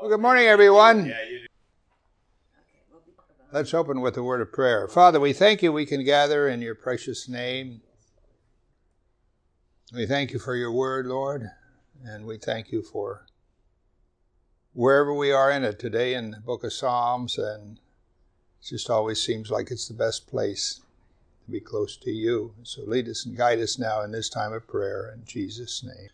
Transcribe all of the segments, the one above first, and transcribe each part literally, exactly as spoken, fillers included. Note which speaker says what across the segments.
Speaker 1: Well, good morning, everyone. Let's open with a word of prayer. Father, we thank you we can gather in your precious name. We thank you for your word, Lord, and we thank you for wherever we are in it today in the book of Psalms, and it just always seems like it's the best place to be close to you. So lead us and guide us now in this time of prayer in Jesus' name.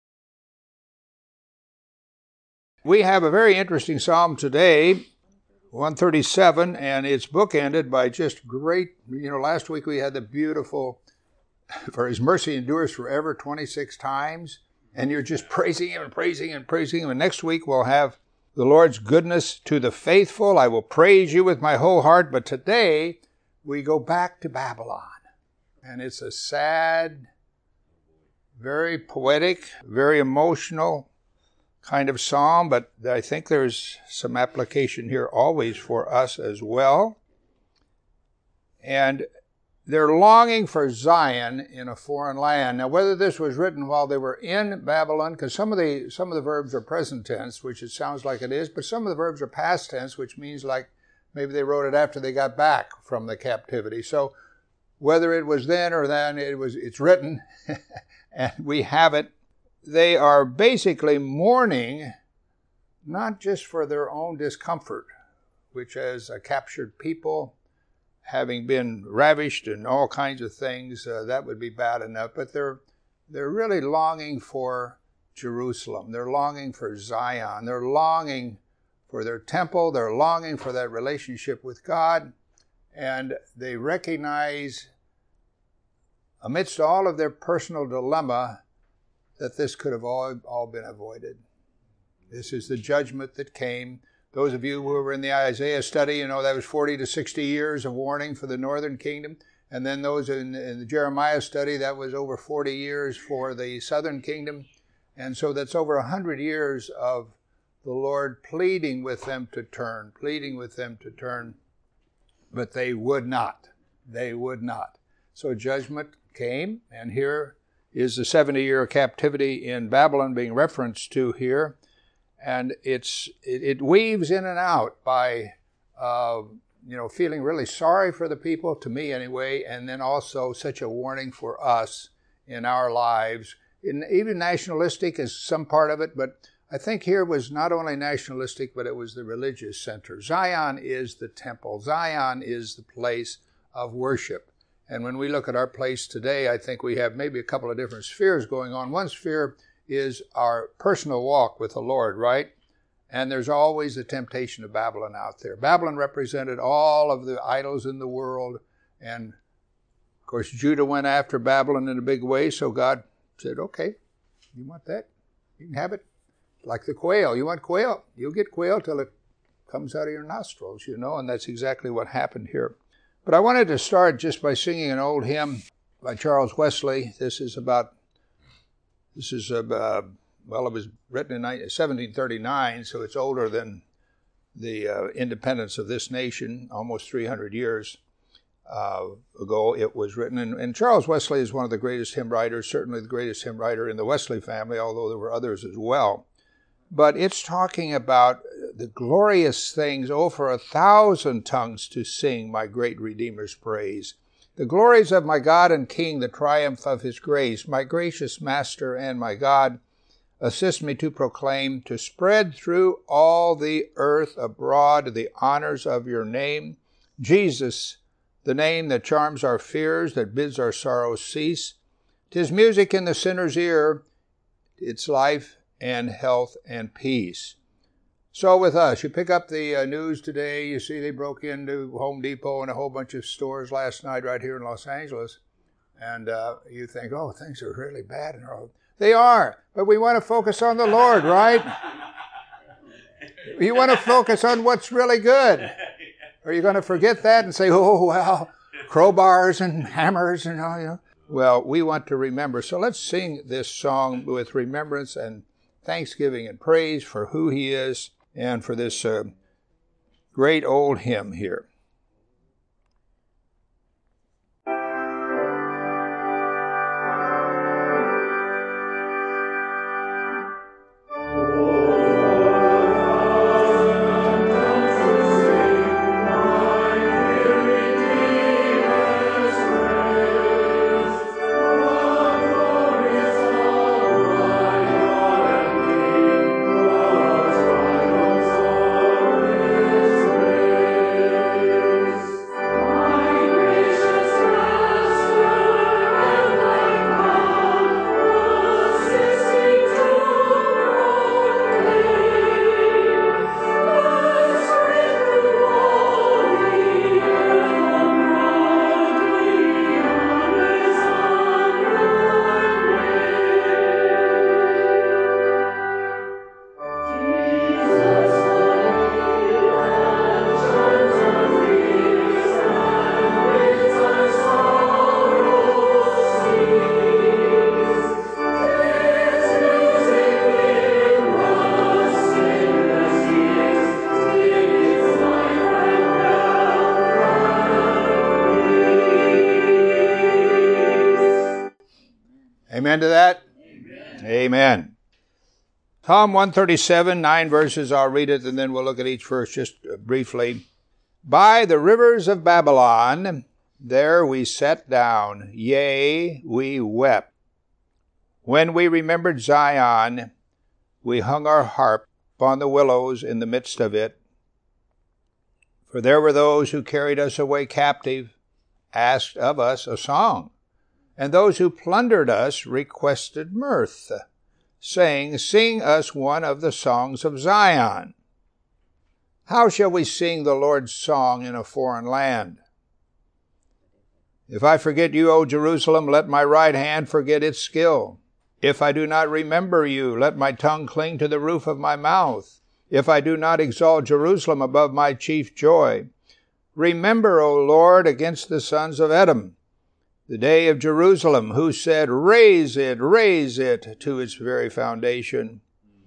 Speaker 1: We have a very interesting psalm today, one thirty-seven, and it's bookended by just great, you know, last week we had the beautiful, for his mercy endures forever, twenty-six times, and you're just praising him and praising him and praising him. And next week we'll have the Lord's goodness to the faithful. I will praise you with my whole heart. But today we go back to Babylon, and it's a sad, very poetic, very emotional kind of psalm, but I think there's some application here always for us as well. And they're longing for Zion in a foreign land. Now, whether this was written while they were in Babylon, because some of the some of the verbs are present tense, which it sounds like it is, but some of the verbs are past tense, which means like maybe they wrote it after they got back from the captivity. So whether it was then or then, it was it's written, and we have it. They are basically mourning not just for their own discomfort, which as a captured people, having been ravished and all kinds of things, uh, that would be bad enough, but they're they're really longing for Jerusalem. They're longing for Zion. They're longing for their temple. They're longing for that relationship with God, and they recognize amidst all of their personal dilemma that this could have all, all been avoided. This is the judgment that came. Those of you who were in the Isaiah study, you know that was forty to sixty years of warning for the northern kingdom. And then those in, in the Jeremiah study, that was over forty years for the southern kingdom. And so that's over one hundred years of the Lord pleading with them to turn, pleading with them to turn. But they would not. They would not. So judgment came, and here is the seventy-year captivity in Babylon being referenced to here. And it's it, it weaves in and out by, uh, you know, feeling really sorry for the people, to me anyway, and then also such a warning for us in our lives. And even nationalistic is some part of it, but I think here was not only nationalistic, but it was the religious center. Zion is the temple. Zion is the place of worship. And when we look at our place today, I think we have maybe a couple of different spheres going on. One sphere is our personal walk with the Lord, right? And there's always the temptation of Babylon out there. Babylon represented all of the idols in the world. And, of course, Judah went after Babylon in a big way. So God said, okay, you want that? You can have it. Like the quail. You want quail? You'll get quail till it comes out of your nostrils, you know. And that's exactly what happened here. But I wanted to start just by singing an old hymn by Charles Wesley. This is about, this is, uh, well, it was written in seventeen thirty-nine, so it's older than the uh, independence of this nation, almost three hundred years uh, ago it was written. And, and Charles Wesley is one of the greatest hymn writers, certainly the greatest hymn writer in the Wesley family, although there were others as well. But it's talking about the glorious things, oh, for a thousand tongues to sing my great Redeemer's praise. The glories of my God and King, the triumph of his grace, my gracious Master and my God, assist me to proclaim, to spread through all the earth abroad the honors of your name. Jesus, the name that charms our fears, that bids our sorrows cease. 'Tis music in the sinner's ear, its life and health and peace. So with us, you pick up the uh, news today, you see they broke into Home Depot and a whole bunch of stores last night right here in Los Angeles, and uh, you think, oh, things are really bad. They are, but we want to focus on the Lord, right? You want to focus on what's really good. Are you going to forget that and say, oh, well, crowbars and hammers and all, you know? Well, we want to remember. So let's sing this song with remembrance and thanksgiving and praise for who he is and for this uh, great old hymn here.
Speaker 2: Oh,
Speaker 1: Amen to that? Amen. Amen. Psalm one thirty-seven, nine verses, I'll read it and then we'll look at each verse just briefly. By the rivers of Babylon, there we sat down, yea, we wept. When we remembered Zion, we hung our harp upon the willows in the midst of it. For there were those who carried us away captive, asked of us a song, and those who plundered us requested mirth, saying, sing us one of the songs of Zion. How shall we sing the Lord's song in a foreign land? If I forget you, O Jerusalem, let my right hand forget its skill. If I do not remember you, let my tongue cling to the roof of my mouth. If I do not exalt Jerusalem above my chief joy. Remember, O Lord, against the sons of Edom, the day of Jerusalem, who said, raise it, raise it to its very foundation.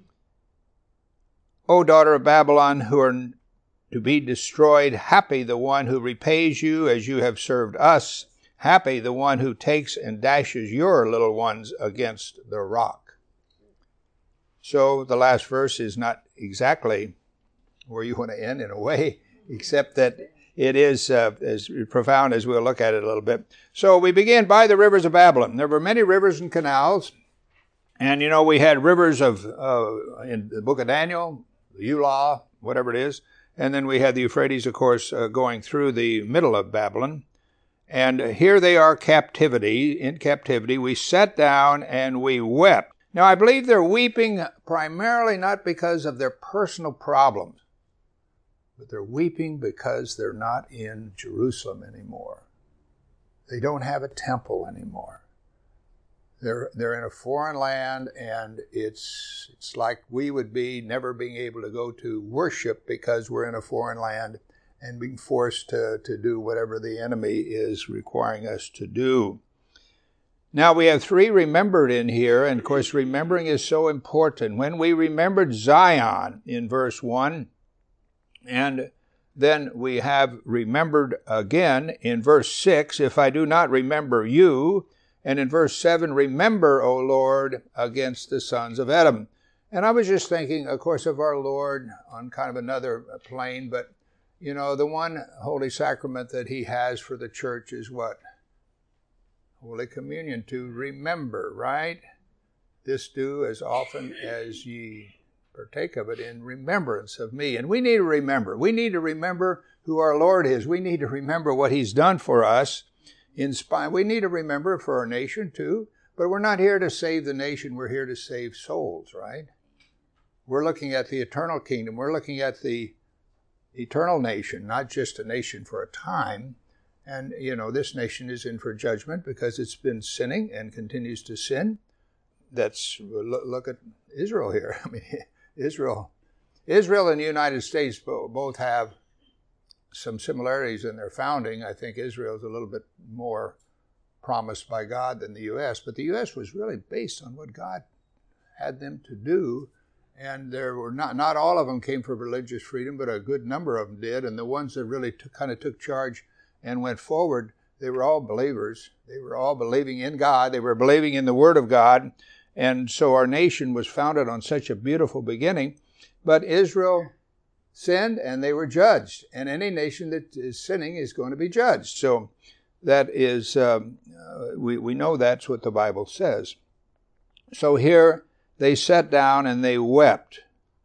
Speaker 1: O daughter of Babylon, who are to be destroyed, happy the one who repays you as you have served us. Happy the one who takes and dashes your little ones against the rock. So the last verse is not exactly where you want to end in a way, except that it is uh, as profound as we'll look at it a little bit. So we begin by the rivers of Babylon. There were many rivers and canals. And, you know, we had rivers of, uh, in the book of Daniel, the Elah, whatever it is. And then we had the Euphrates, of course, uh, going through the middle of Babylon. And here they are captivity, in captivity. We sat down and we wept. Now, I believe they're weeping primarily not because of their personal problems, but they're weeping because they're not in Jerusalem anymore. They don't have a temple anymore. They're they're in a foreign land, and it's it's like we would be never being able to go to worship because we're in a foreign land and being forced to, to do whatever the enemy is requiring us to do. Now we have three remembered in here, and of course remembering is so important. When we remembered Zion in verse one, and then we have remembered again in verse six, if I do not remember you, and in verse seven, remember, O Lord, against the sons of Edom. And I was just thinking, of course, of our Lord on kind of another plane, but, you know, the one holy sacrament that he has for the church is what? Holy Communion, to remember, right? This do as often as ye partake of it in remembrance of me. And we need to remember. We need to remember who our Lord is. We need to remember what he's done for us. In spite, we need to remember for our nation too, but we're not here to save the nation. We're here to save souls, right? We're looking at the eternal kingdom. We're looking at the eternal nation, not just a nation for a time. And, you know, this nation is in for judgment because it's been sinning and continues to sin. That's, look at Israel here. I mean, Israel, Israel and the United States both have some similarities in their founding. I think Israel is a little bit more promised by God than the U S, but the U S was really based on what God had them to do, and there were not not all of them came for religious freedom, but a good number of them did, and the ones that really took, kind of took charge and went forward, they were all believers. They were all believing in God. They were believing in the Word of God, and so our nation was founded on such a beautiful beginning, but Israel sinned, and they were judged. And any nation that is sinning is going to be judged. So that is, um, uh, we, we know that's what the Bible says. So here they sat down and they wept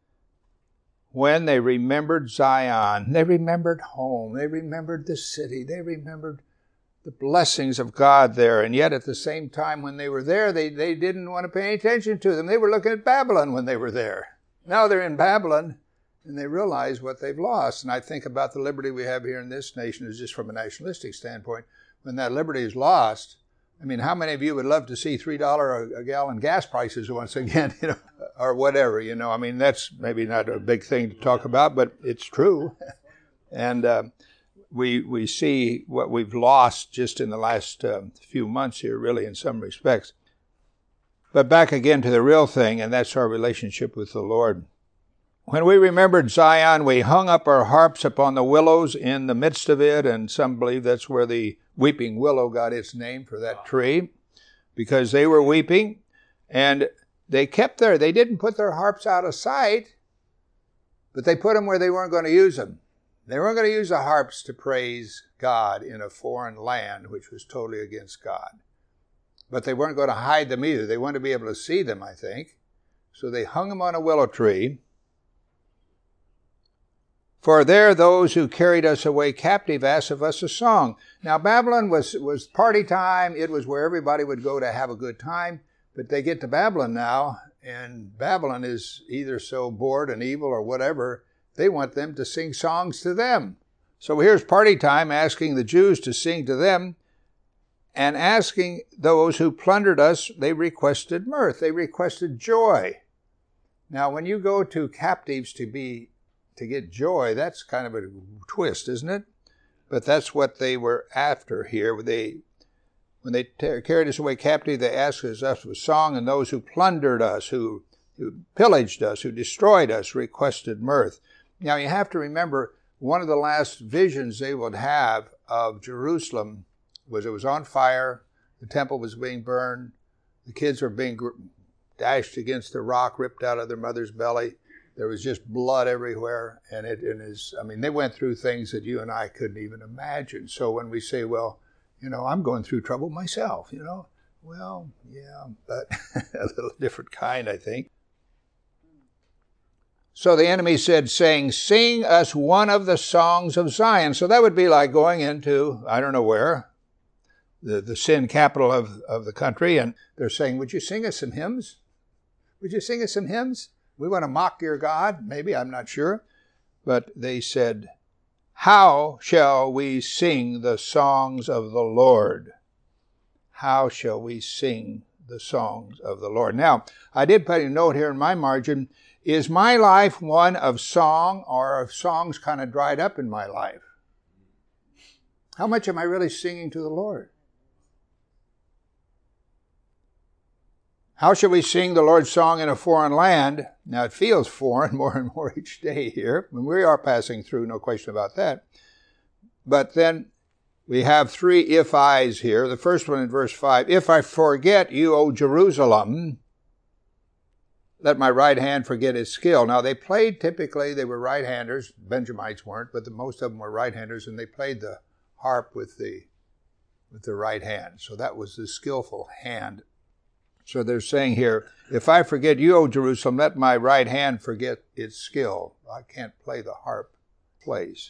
Speaker 1: when they remembered Zion. They remembered home. They remembered the city. They remembered the blessings of God there. And yet at the same time when they were there, they, they didn't want to pay any attention to them. They were looking at Babylon when they were there. Now they're in Babylon, and they realize what they've lost. And I think about the liberty we have here in this nation is just from a nationalistic standpoint. When that liberty is lost, I mean, how many of you would love to see three dollars a gallon gas prices once again, you know, or whatever, you know? I mean, that's maybe not a big thing to talk about, but it's true. And uh, we we see what we've lost just in the last uh, few months here, really, in some respects. But back again to the real thing, and that's our relationship with the Lord. When we remembered Zion, we hung up our harps upon the willows in the midst of it, and some believe that's where the weeping willow got its name for that tree, because they were weeping. And they kept their, they didn't put their harps out of sight, but they put them where they weren't going to use them. They weren't going to use the harps to praise God in a foreign land, which was totally against God. But they weren't going to hide them either. They wanted to be able to see them, I think. So they hung them on a willow tree. For there those who carried us away captive asked of us a song. Now Babylon was, was party time. It was where everybody would go to have a good time. But they get to Babylon now, and Babylon is either so bored and evil or whatever, they want them to sing songs to them. So here's party time asking the Jews to sing to them, and asking those who plundered us, they requested mirth. They requested joy. Now, when you go to captives to be to get joy, that's kind of a twist, isn't it? But that's what they were after here. They, when they t- carried us away captive, they asked us for a song, and those who plundered us, who, who pillaged us, who destroyed us, requested mirth. Now, you have to remember, one of the last visions they would have of Jerusalem was it was on fire, the temple was being burned, the kids were being dashed against the rock, ripped out of their mother's belly. There was just blood everywhere, and it and is, I mean, they went through things that you and I couldn't even imagine. So when we say, well, you know, I'm going through trouble myself, you know, well, yeah, but a little different kind, I think. So the enemy said, saying, sing us one of the songs of Zion. So that would be like going into, I don't know where, the, the sin capital of, of the country, and they're saying, would you sing us some hymns? Would you sing us some hymns? We want to mock your God. Maybe, I'm not sure. But they said, how shall we sing the songs of the Lord? How shall we sing the songs of the Lord? Now, I did put a note here in my margin. Is my life one of song, or have songs kind of dried up in my life? How much am I really singing to the Lord? How shall we sing the Lord's song in a foreign land? Now, it feels foreign more and more each day here. And we are passing through, no question about that. But then we have three if-I's here. The first one in verse five, if I forget you, O Jerusalem, let my right hand forget its skill. Now, they played, typically, they were right-handers. Benjamites weren't, but the, most of them were right-handers, and they played the harp with the, with the right hand. So that was the skillful hand. So they're saying here, if I forget you, O Jerusalem, let my right hand forget its skill. I can't play the harp plays.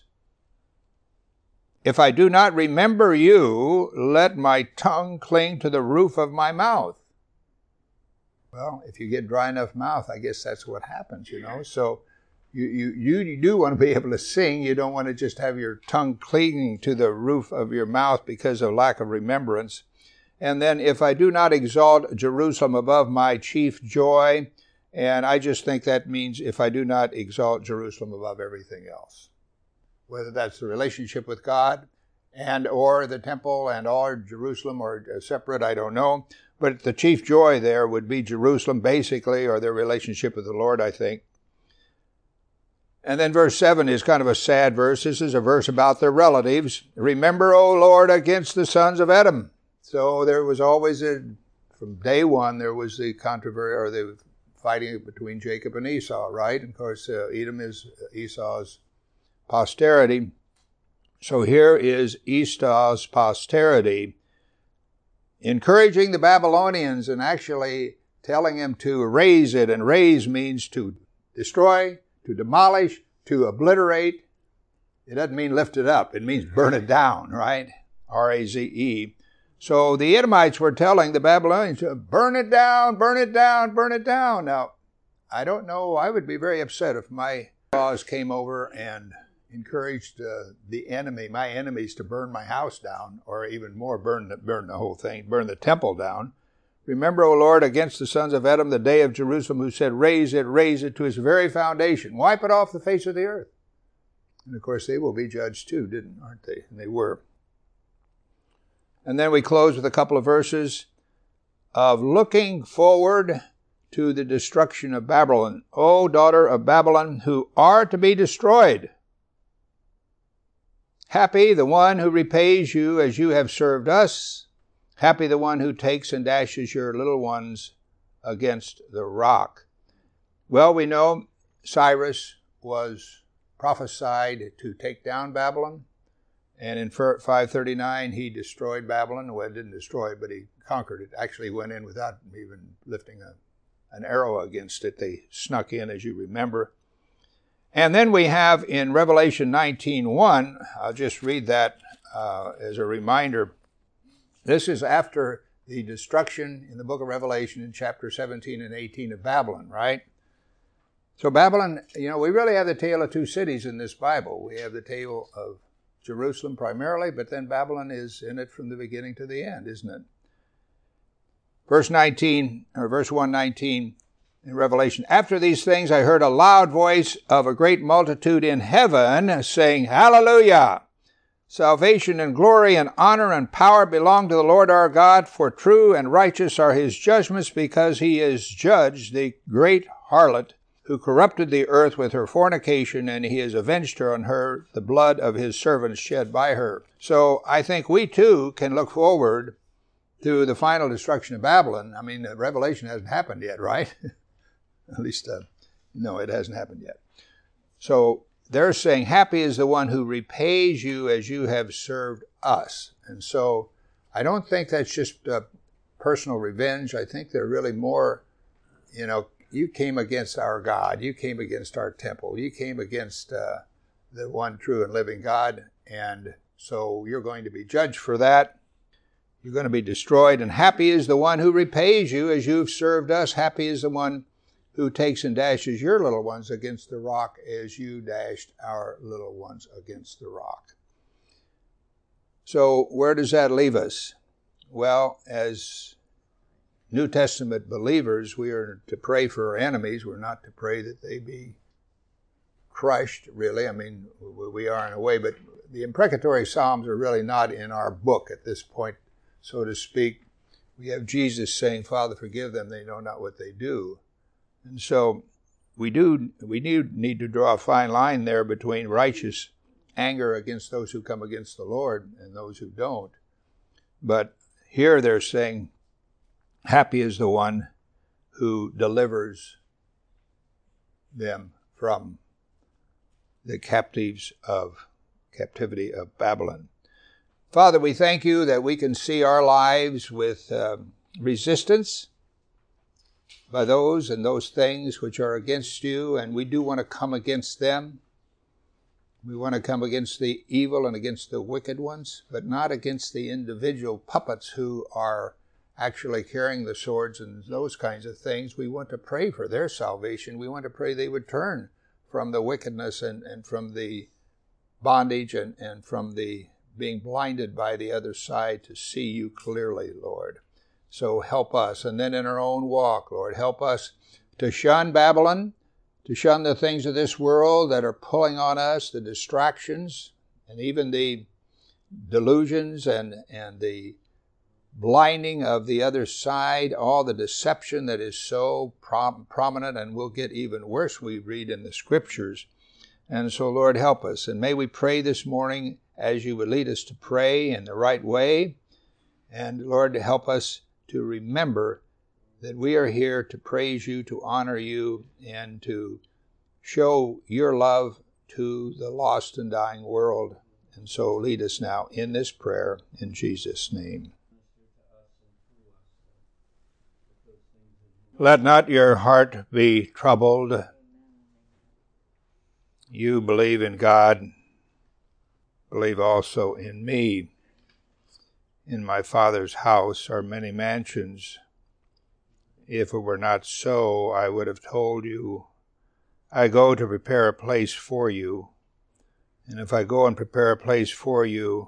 Speaker 1: If I do not remember you, let my tongue cling to the roof of my mouth. Well, if you get dry enough mouth, I guess that's what happens, you know. So you, you, you do want to be able to sing. You don't want to just have your tongue clinging to the roof of your mouth because of lack of remembrance. And then, if I do not exalt Jerusalem above my chief joy, and I just think that means if I do not exalt Jerusalem above everything else. Whether that's the relationship with God and or the temple and or Jerusalem or separate, I don't know. But the chief joy there would be Jerusalem, basically, or their relationship with the Lord, I think. And then verse seven is kind of a sad verse. This is a verse about their relatives. Remember, O Lord, against the sons of Edom. So there was always, a, from day one, there was the controversy, or the fighting between Jacob and Esau, right? And of course, uh, Edom is Esau's posterity. So here is Esau's posterity encouraging the Babylonians and actually telling them to raze it. And raze means to destroy, to demolish, to obliterate. It doesn't mean lift it up. It means burn it down, right? R A Z E. So the Edomites were telling the Babylonians, burn it down, burn it down, burn it down. Now, I don't know. I would be very upset if my laws came over and encouraged uh, the enemy, my enemies, to burn my house down, or even more, burn the, burn the whole thing, burn the temple down. Remember, O Lord, against the sons of Edom, the day of Jerusalem, who said, raise it, raise it to its very foundation. Wipe it off the face of the earth. And of course, they will be judged too, didn't, aren't they? And they were. And then we close with a couple of verses of looking forward to the destruction of Babylon. O daughter of Babylon, who are to be destroyed. Happy the one who repays you as you have served us. Happy the one who takes and dashes your little ones against the rock. Well, we know Cyrus was prophesied to take down Babylon, and in five thirty-nine he destroyed Babylon. Well, he didn't destroy it, but he conquered it. Actually went in without even lifting a, an arrow against it. They snuck in, as you remember. And then we have in Revelation nineteen one, I'll just read that uh, as a reminder. This is after the destruction in the book of Revelation in chapter seventeen and eighteen of Babylon, right? So Babylon, you know, we really have the tale of two cities in this Bible. We have the tale of Jerusalem primarily, but then Babylon is in it from the beginning to the end, isn't it? Verse nineteen, or verse one nineteen in Revelation, after these things I heard a loud voice of a great multitude in heaven saying, Hallelujah! Salvation and glory and honor and power belong to the Lord our God, for true and righteous are his judgments, because he has judged the great harlot who corrupted the earth with her fornication, and he has avenged her on her the blood of his servants shed by her. So I think we too can look forward to the final destruction of Babylon. I mean, Revelation hasn't happened yet, right? At least, uh, no, it hasn't happened yet. So they're saying, happy is the one who repays you as you have served us. And so I don't think that's just uh, personal revenge. I think they're really more, you know, you came against our God. You came against our temple. You came against uh, the one true and living God. And so you're going to be judged for that. You're going to be destroyed. And happy is the one who repays you as you've served us. Happy is the one who takes and dashes your little ones against the rock as you dashed our little ones against the rock. So where does that leave us? Well, as New Testament believers, we are to pray for our enemies. We're not to pray that they be crushed, really. I mean, we are in a way, but the imprecatory Psalms are really not in our book at this point, so to speak. We have Jesus saying, Father, forgive them, they know not what they do. And so we do, we do need to draw a fine line there between righteous anger against those who come against the Lord and those who don't. But here they're saying, happy is the one who delivers them from the captives of captivity of Babylon. Father, we thank you that we can see our lives with uh, resistance by those and those things which are against you, and we do want to come against them. We want to come against the evil and against the wicked ones, but not against the individual puppets who are actually carrying the swords and those kinds of things. We want to pray for their salvation. We want to pray they would turn from the wickedness and, and from the bondage and, and from the being blinded by the other side to see you clearly, Lord. So help us. And then in our own walk, Lord, help us to shun Babylon, to shun the things of this world that are pulling on us, the distractions, and even the delusions and, and the blinding of the other side, all the deception that is so prom- prominent and will get even worse, we read in the Scriptures. And so, Lord, help us. And may we pray this morning as you would lead us to pray in the right way. And, Lord, help us to remember that we are here to praise you, to honor you, and to show your love to the lost and dying world. And so lead us now in this prayer in Jesus' name. Let not your heart be troubled. You believe in God, believe also in me. In my Father's house are many mansions. If it were not so, I would have told you. I go to prepare a place for you. And if I go and prepare a place for you,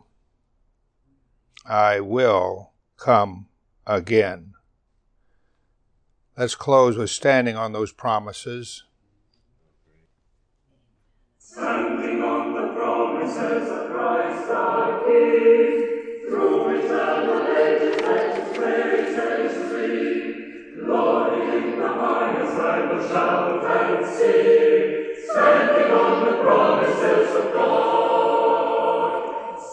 Speaker 1: I will come again. Let's close with standing on those promises.
Speaker 2: Standing on the promises of Christ our King, through eternal ages let his praises ring. Lord, in the highest I will shout and sing, standing on the promises of God.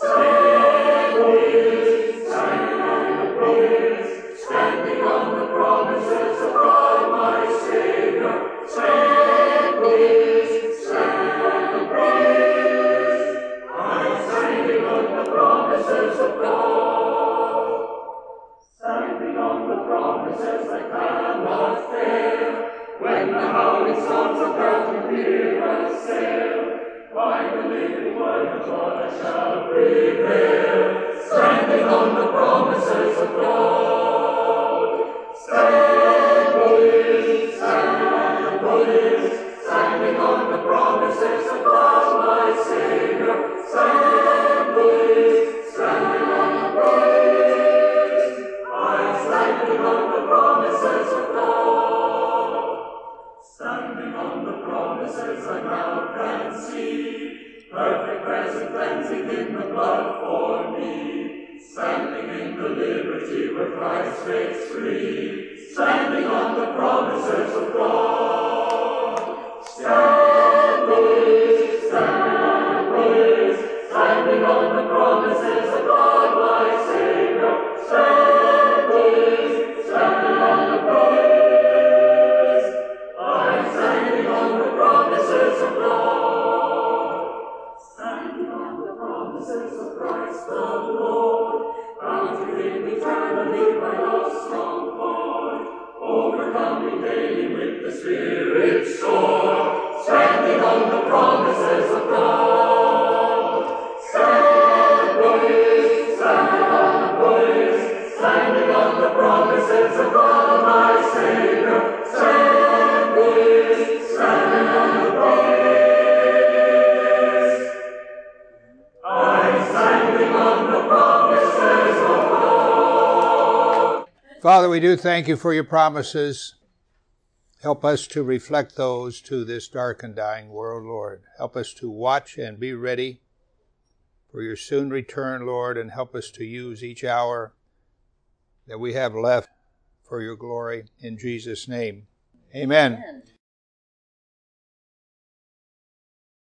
Speaker 2: Standing, standing on the promise, standing on the promises of God. songs of God hear us sail. By the living word of God I shall prevail, standing on the promises of God. Stand, boys, stand, boys, standing on the promises of God, my Savior. Stand, boys, standing on the promises. I'm standing on the promises of God. Standing on the promises I now can see, perfect present cleansing in the blood for me. Standing in the liberty where Christ makes free, standing on the promises of God. Stand, boys, stand, boys, standing on the promises of God, my Savior. Stand, boys, standing on the promises. I'm standing on the promises of God. Standing on the promises of Christ the Lord, bound to Him eternally by love's strong cord, overcoming daily with the Spirit's sword, standing on the promises of God. Stand, boys, stand on the boys, standing on the promises of God, my Savior. Stand, boys, standing on the promise. I'm standing on the promises of God.
Speaker 1: Father, we do thank you for your promises. Help us to reflect those to this dark and dying world, Lord. Help us to watch and be ready for your soon return, Lord, and help us to use each hour that we have left for your glory. In Jesus' name, amen. Amen.